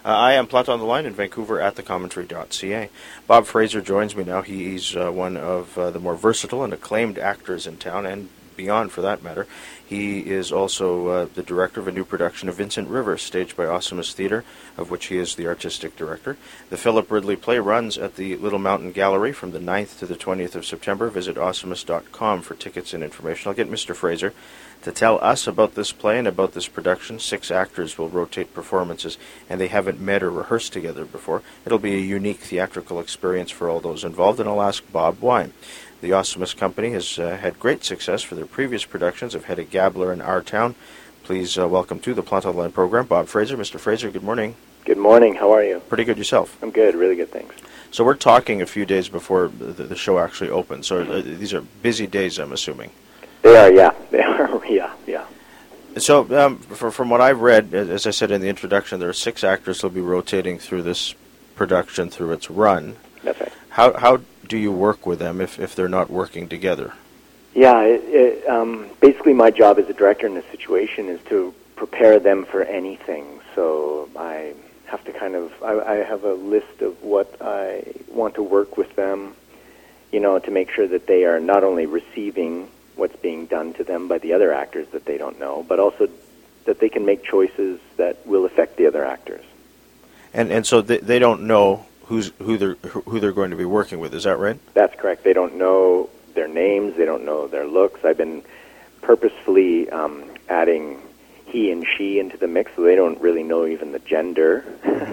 I am Plot on the Line in Vancouver at thecommentary.ca. Bob Fraser joins me now. He's one of the more versatile and acclaimed actors in town, and beyond for that matter. He is also the director of a new production of Vincent River, staged by Awesomeness Theatre, of which he is the artistic director. The Philip Ridley play runs at the Little Mountain Gallery from the 9th to the 20th of September. Visit awesomeness.com for tickets and information. I'll get Mr. Fraser to tell us about this play and about this production. 6 actors will rotate performances, and they haven't met or rehearsed together before. It'll be a unique theatrical experience for all those involved, and I'll ask Bob why. The Awesomeness Company has had great success for their previous productions of Hedda Gabler and Our Town. Please welcome to the Plot on the Line program, Bob Fraser. Mr. Fraser, good morning. Good morning. How are you? Pretty good yourself. I'm good. Really good, thanks. So we're talking a few days before the show actually opens. So these are busy days, I'm assuming. They are, yeah. They are, yeah. So from what I've read, as I said in the introduction, there are 6 actors who will be rotating through this production through its run. That's right. How do you work with them if they're not working together? Yeah, basically my job as a director in this situation is to prepare them for anything. So I have to I have a list of what I want to work with them, to make sure that they are not only receiving what's being done to them by the other actors that they don't know, but also that they can make choices that will affect the other actors. And so they don't know who they're going to be working with. Is that right? That's correct. They don't know their names. They don't know their looks. I've been purposefully adding he and she into the mix, so they don't really know even the gender.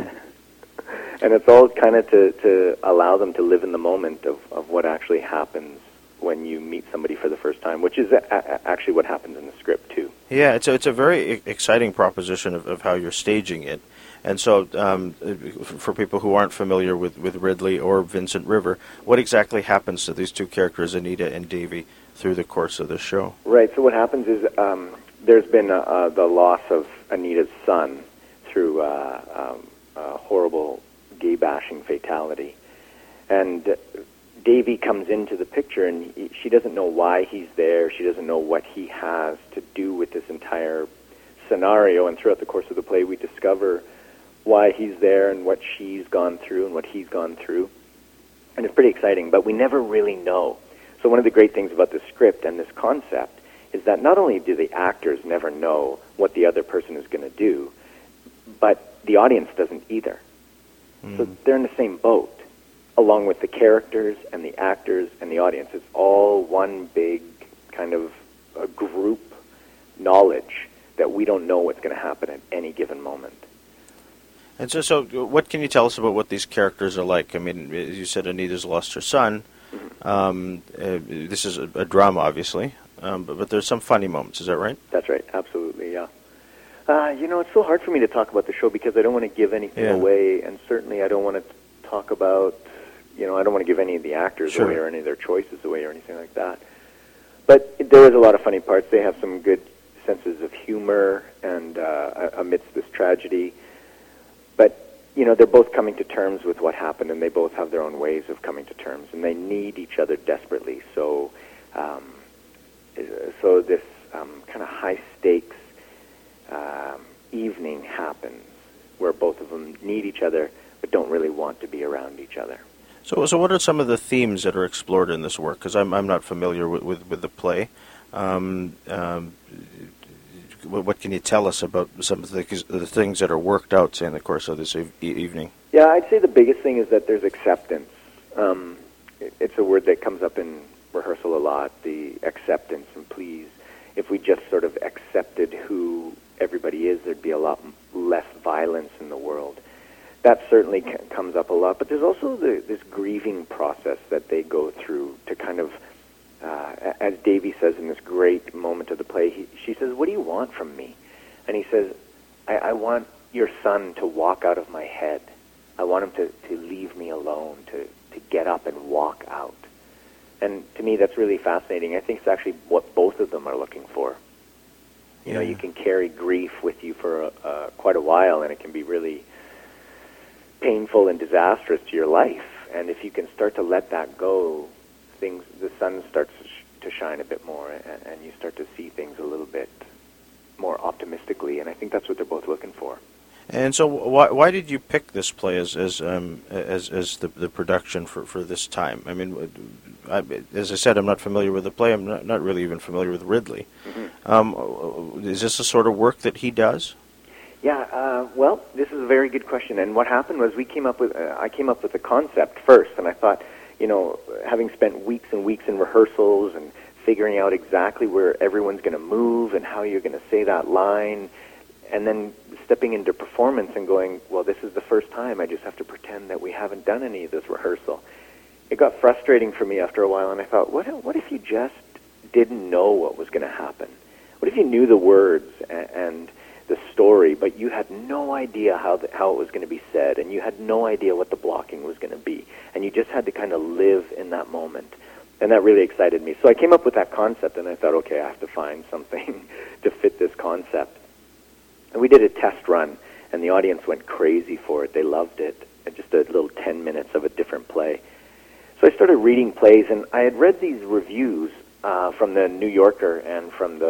And it's all kind of to allow them to live in the moment of what actually happens when you meet somebody for the first time, which is actually what happens in the script, too. Yeah, it's a very exciting proposition of how you're staging it. And so, for people who aren't familiar with Ridley or Vincent River, what exactly happens to these 2 characters, Anita and Davy, through the course of the show? Right, so what happens is there's been the loss of Anita's son through a horrible gay-bashing fatality. And Davy comes into the picture, and she doesn't know why he's there. She doesn't know what he has to do with this entire scenario. And throughout the course of the play, we discover why he's there and what she's gone through and what he's gone through. And it's pretty exciting, but we never really know. So one of the great things about this script and this concept is that not only do the actors never know what the other person is going to do, but the audience doesn't either. So they're in the same boat, along with the characters and the actors and the audience. It's all one big kind of a group knowledge that we don't know what's going to happen at any given moment. And so what can you tell us about what these characters are like? I mean, as you said, Anita's lost her son. This is a drama, obviously, but there's some funny moments. Is that right? That's right. Absolutely, yeah. It's so hard for me to talk about the show because I don't want to give anything away, and certainly I don't want to talk about, I don't want to give any of the actors away or any of their choices away or anything like that. But there is a lot of funny parts. They have some good senses of humor and amidst this tragedy. But, they're both coming to terms with what happened, and they both have their own ways of coming to terms, and they need each other desperately. So this kind of high-stakes evening happens where both of them need each other but don't really want to be around each other. So what are some of the themes that are explored in this work? Because I'm not familiar with the play. What can you tell us about some of the things that are worked out, say, in the course of this evening? Yeah, I'd say the biggest thing is that there's acceptance. It's a word that comes up in rehearsal a lot, the acceptance, and please, if we just sort of accepted who everybody is, there'd be a lot less violence in the world. That certainly comes up a lot, but there's also this grieving process that they go through to kind of, as Davy says in this great moment of the play, she says, "What do you want from me?" And he says, I want your son to walk out of my head. I want him to leave me alone, to get up and walk out. And to me, that's really fascinating. I think it's actually what both of them are looking for. You can carry grief with you for quite a while, and it can be really painful and disastrous to your life. And if you can start to let that go, the sun starts to shine a bit more, and you start to see things a little bit more optimistically. And I think that's what they're both looking for. And so, why did you pick this play as the production for this time? I mean, as I said, I'm not familiar with the play. I'm not really even familiar with Ridley. Is this the sort of work that he does? Yeah. Well, this is a very good question. And what happened was I came up with the concept first, and I thought, having spent weeks and weeks in rehearsals and figuring out exactly where everyone's going to move and how you're going to say that line, and then stepping into performance and going, well, this is the first time. I just have to pretend that we haven't done any of this rehearsal. It got frustrating for me after a while, and I thought, what if you just didn't know what was going to happen? What if you knew the words and the story, but you had no idea how it was going to be said, and you had no idea what the blocking was going to be, and you just had to kind of live in that moment? And that really excited me. So I came up with that concept, and I thought, okay, I have to find something to fit this concept. And we did a test run, and the audience went crazy for it. They loved it. Just a little 10 minutes of a different play. So I started reading plays, and I had read these reviews from the New Yorker and from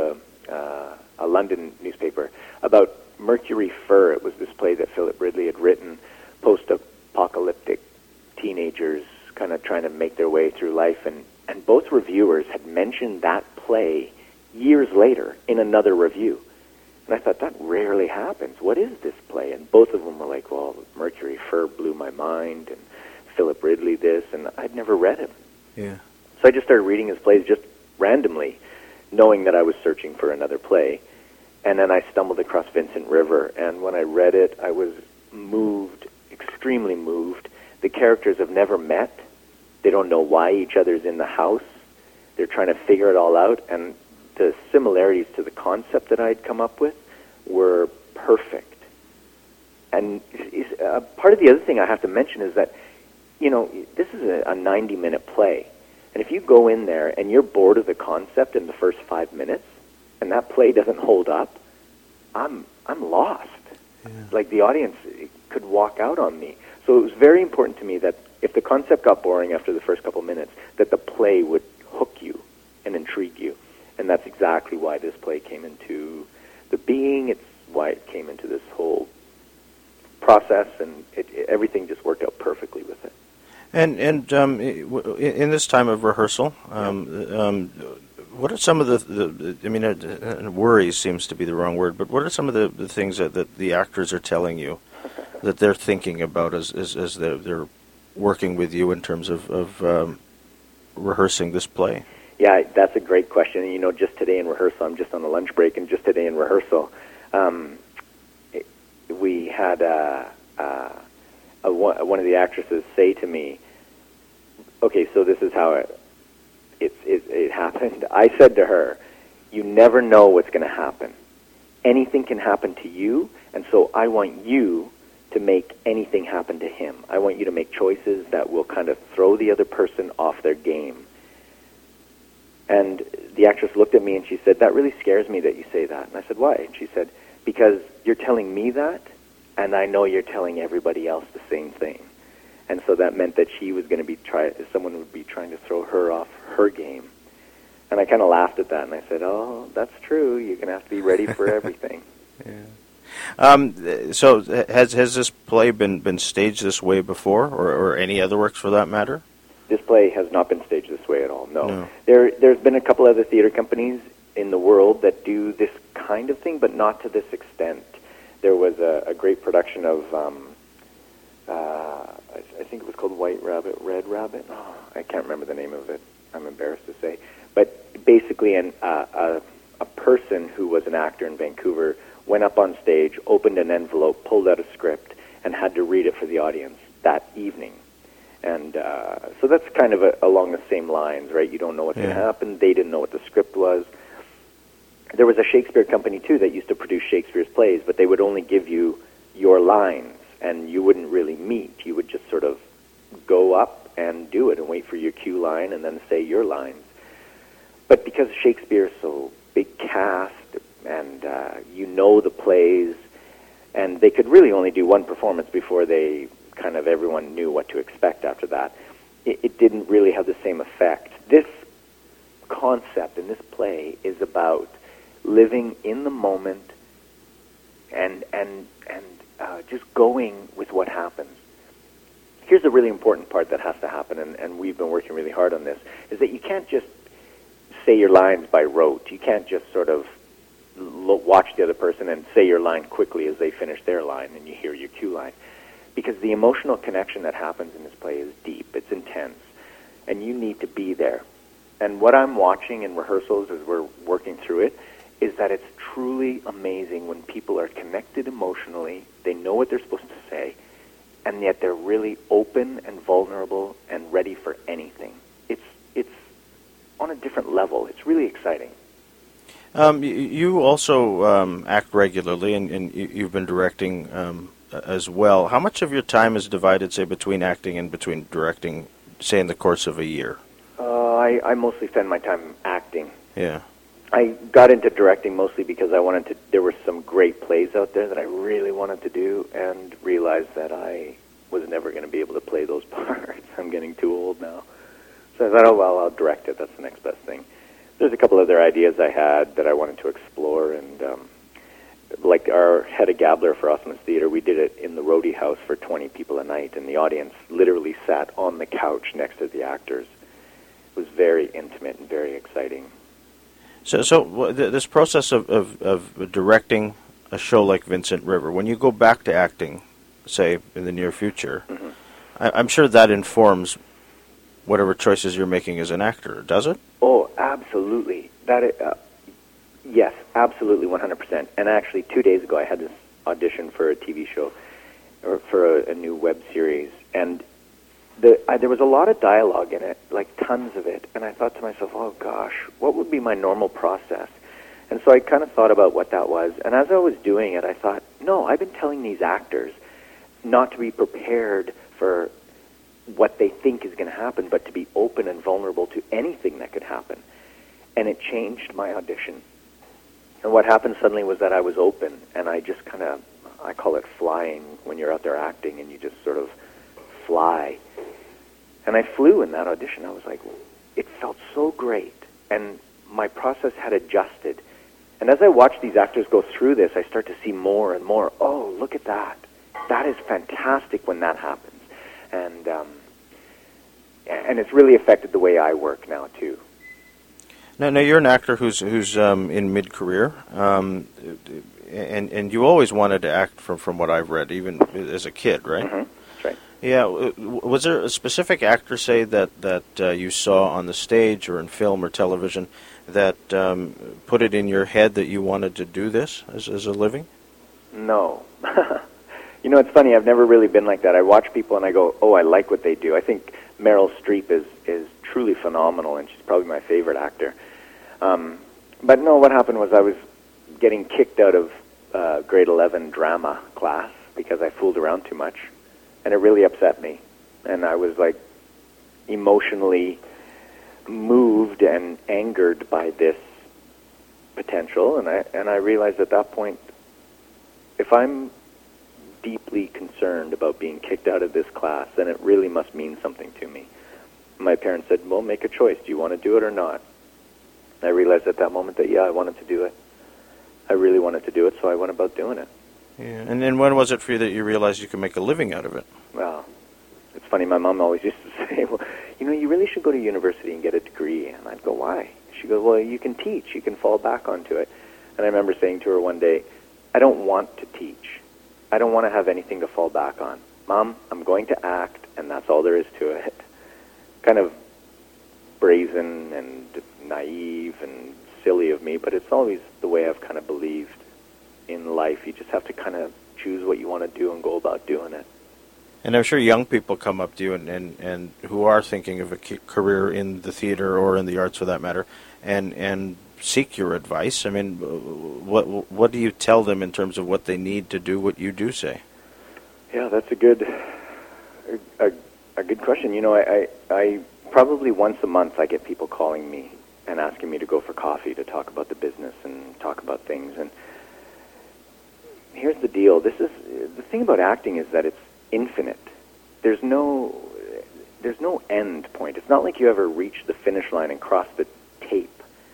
a London newspaper about Mercury Fur. It was this play that Philip Ridley had written, post-apocalyptic teenagers kind of trying to make their way through life. And both reviewers had mentioned that play years later in another review. And I thought, that rarely happens. What is this play? And both of them were like, well, Mercury Fur blew my mind, and Philip Ridley this, and I'd never read him. Yeah. So I just started reading his plays just randomly, knowing that I was searching for another play. And then I stumbled across Vincent River, and when I read it, I was moved, extremely moved. The characters have never met. They don't know why each other's in the house. They're trying to figure it all out, and the similarities to the concept that I'd come up with were perfect. And part of the other thing I have to mention is that, this is a 90-minute play. And if you go in there and you're bored of the concept in the first 5 minutes, and that play doesn't hold up, I'm lost. Yeah. Like, the audience could walk out on me. So it was very important to me that if the concept got boring after the first couple minutes, that the play would hook you and intrigue you. And that's exactly why this play came into the being. It's why it came into this whole process, and everything just worked out perfectly with it. And in this time of rehearsal, what are some of the worries seems to be the wrong word, but what are some of the things that the actors are telling you that they're thinking about as they're working with you in terms of rehearsing this play? Yeah, that's a great question. And, just today in rehearsal, I'm just on a lunch break, and just today in rehearsal, we had one of the actresses say to me, okay, so this is how it happened. I said to her, you never know what's going to happen. Anything can happen to you, and so I want you to make anything happen to him. I want you to make choices that will kind of throw the other person off their game. And the actress looked at me and she said, that really scares me that you say that. And I said, why? And she said, because you're telling me that, and I know you're telling everybody else the same thing. And so that meant that she was going to someone would be trying to throw her off her game. And I kind of laughed at that, and I said, oh, that's true. You're going to have to be ready for everything. Yeah. So has this play been staged this way before, or any other works for that matter? This play has not been staged this way at all, no. There's been a couple other theater companies in the world that do this kind of thing, but not to this extent. There was a great production of, I think it was called White Rabbit, Red Rabbit. Oh, I can't remember the name of it. I'm embarrassed to say. But basically a person who was an actor in Vancouver went up on stage, opened an envelope, pulled out a script, and had to read it for the audience that evening. And so that's kind of along the same lines, right? You don't know what's going to happen. They didn't know what the script was. There was a Shakespeare company, too, that used to produce Shakespeare's plays, but they would only give you your lines, and you wouldn't really meet. You would just sort of go up and do it and wait for your cue line and then say your lines. But because Shakespeare's so big cast and you know the plays, and they could really only do one performance before they kind of everyone knew what to expect after that, it didn't really have the same effect. This concept in this play is about living in the moment and just going with what happens. Here's a really important part that has to happen, and we've been working really hard on this, is that you can't just say your lines by rote. You can't just sort of watch the other person and say your line quickly as they finish their line and you hear your cue line. Because the emotional connection that happens in this play is deep, it's intense, and you need to be there. And what I'm watching in rehearsals as we're working through it is that it's truly amazing when people are connected emotionally, they know what they're supposed to say, and yet they're really open and vulnerable and ready for anything. It's on a different level. It's really exciting. You also act regularly, and you've been directing as well. How much of your time is divided, say, between acting and between directing, say, in the course of a year? I mostly spend my time acting. Yeah. I got into directing mostly because there were some great plays out there that I really wanted to do, and realized that I was never going to be able to play those parts. I'm getting too old now. So I thought, oh, well, I'll direct it. That's the next best thing. There's a couple other ideas I had that I wanted to explore, and like our Hedda Gabler for Osmond's Theatre, we did it in the Roadie House for 20 people a night, and the audience literally sat on the couch next to the actors. It was very intimate and very exciting. So this process of directing a show like Vincent River, when you go back to acting, say, in the near future, mm-hmm. I'm sure that informs whatever choices you're making as an actor, does it? Oh, absolutely. Yes, absolutely, 100%. And actually, 2 days ago, I had this audition for a TV show, or for a new web series, and there was a lot of dialogue in it, like tons of it, and I thought to myself, oh gosh, what would be my normal process? And so I kind of thought about what that was, and as I was doing it, I thought, no, I've been telling these actors not to be prepared for what they think is going to happen, but to be open and vulnerable to anything that could happen. And it changed my audition. And what happened suddenly was that I was open, and I just kind of, I call it flying when you're out there acting, and you just sort of fly. And I flew in that audition. I was like, it felt so great. And my process had adjusted. And as I watched these actors go through this, I start to see more and more, oh, look at that. That is fantastic when that happens. And it's really affected the way I work now, too. Now you're an actor who's in mid-career, and you always wanted to act from what I've read, even as a kid, right? Mm-hmm. That's right. Yeah. Was there a specific actor, say, that you saw on the stage or in film or television that put it in your head that you wanted to do this as a living? No. You know, it's funny. I've never really been like that. I watch people and I go, oh, I like what they do. I think Meryl Streep is truly phenomenal, and she's probably my favorite actor. But no, what happened was I was getting kicked out of grade 11 drama class because I fooled around too much, and it really upset me. And I was like emotionally moved and angered by this potential, and I realized at that point, if I'm deeply concerned about being kicked out of this class, then it really must mean something to me. My parents said, well, make a choice. Do you want to do it or not? I realized at that moment that, yeah, I wanted to do it. I really wanted to do it, so I went about doing it. Yeah. And then when was it for you that you realized you could make a living out of it? Well, it's funny. My mom always used to say, well, you know, you really should go to university and get a degree. And I'd go, why? She'd go, well, you can teach. You can fall back onto it. And I remember saying to her one day, I don't want to teach. I don't want to have anything to fall back on. Mom, I'm going to act, and that's all there is to it. Kind of brazen and naive and silly of me, but it's always the way I've kind of believed in life. You just have to kind of choose what you want to do and go about doing it. And I'm sure young people come up to you and who are thinking of a career in the theater or in the arts for that matter, and seek your advice. I mean, what do you tell them in terms of what they need to do what you do say? Yeah, that's a good question. You know, I probably once a month I get people calling me and asking me to go for coffee to talk about the business and talk about things. And here's the deal. The thing about acting is that it's infinite. There's no end point. It's not like you ever reach the finish line and cross the tape.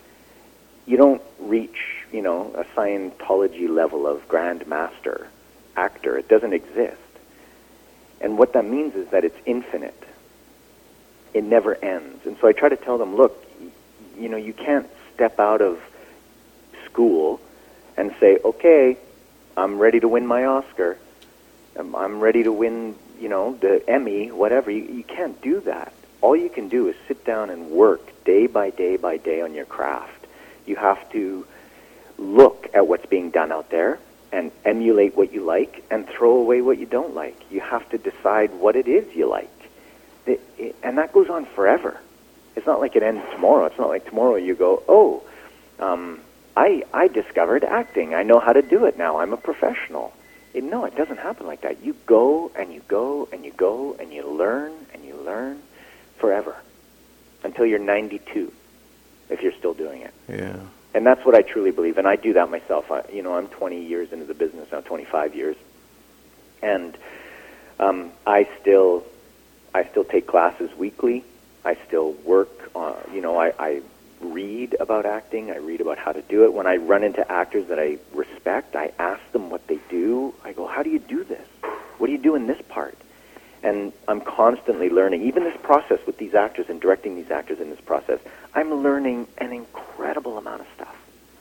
You don't reach, you know, a Scientology level of Grand Master actor. It doesn't exist. And what that means is that it's infinite. It never ends. And so I try to tell them, look, you can't step out of school and say, okay, I'm ready to win my Oscar. I'm ready to win, the Emmy, whatever. You can't do that. All you can do is sit down and work day by day by day on your craft. You have to look at what's being done out there and emulate what you like and throw away what you don't like. You have to decide what it is you like. And that goes on forever. It's not like it ends tomorrow. It's not like tomorrow you go, I discovered acting. I know how to do it now. I'm a professional. No, it doesn't happen like that. You go and you go and you go and you learn forever until you're 92, if you're still doing it. Yeah. And that's what I truly believe, and I do that myself. I'm 20 years into the business now, 25 years, and I still take classes weekly. I still work on, I read about acting. I read about how to do it. When I run into actors that I respect, I ask them what they do. I go, how do you do this? What do you do in this part? And I'm constantly learning. Even this process with these actors and directing these actors in this process, I'm learning an incredible amount of stuff.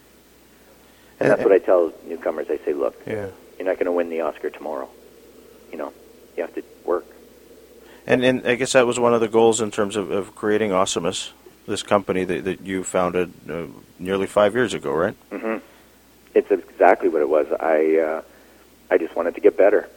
And that's what I tell newcomers. I say, look, you're not going to win the Oscar tomorrow. You have to work. And I guess that was one of the goals in terms of creating Awesomeness, this company that you founded nearly 5 years ago, right? Mm-hmm. It's exactly what it was. I just wanted to get better.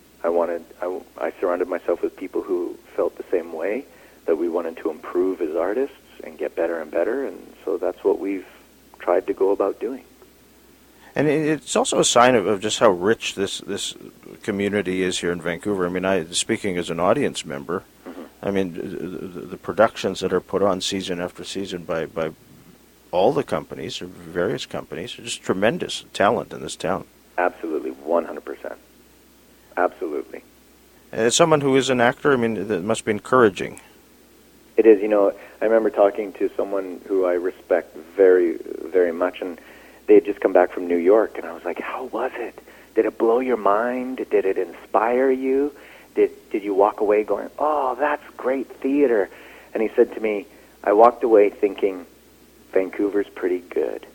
I surrounded myself with people who felt the same way, that we wanted to improve as artists and get better and better, and so that's what we've tried to go about doing. And it's also a sign of just how rich this community is here in Vancouver. I mean, speaking as an audience member, I mean, the productions that are put on season after season by all the companies, or various companies, are just tremendous talent in this town. Absolutely, 100%. Absolutely. And as someone who is an actor, I mean, that must be encouraging. It is. I remember talking to someone who I respect very, very much, and they had just come back from New York, and I was like, how was it? Did it blow your mind? Did it inspire you? Did you walk away going, oh, that's great theater? And he said to me, I walked away thinking, Vancouver's pretty good.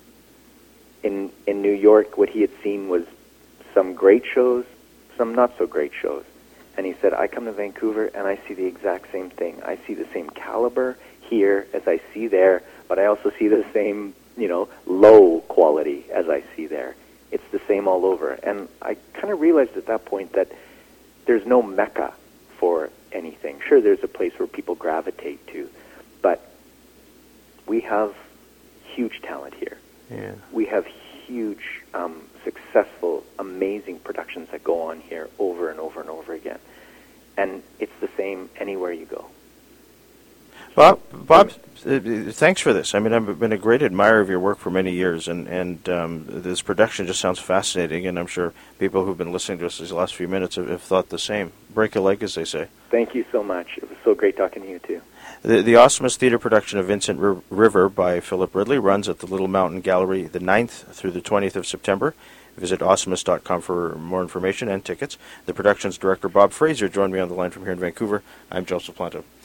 In New York, what he had seen was some great shows, some not so great shows. And he said, I come to Vancouver and I see the exact same thing. I see the same caliber here as I see there, but I also see the same, low quality as I see there. It's the same all over. And I kind of realized at that point that there's no mecca for anything. Sure, there's a place where people gravitate to, but we have huge talent here. Yeah. We have huge, successful, amazing productions that go on here over and over and over again. And it's the same anywhere you go. Bob, thanks for this. I mean, I've been a great admirer of your work for many years, and this production just sounds fascinating, and I'm sure people who've been listening to us these last few minutes have thought the same. Break a leg, as they say. Thank you so much. It was so great talking to you, too. The Awesomeness Theatre production of Vincent River by Philip Ridley runs at the Little Mountain Gallery the 9th through the 20th of September. Visit awesomeness.com for more information and tickets. The production's director, Bob Fraser, joined me on the line from here in Vancouver. I'm Joseph Planto.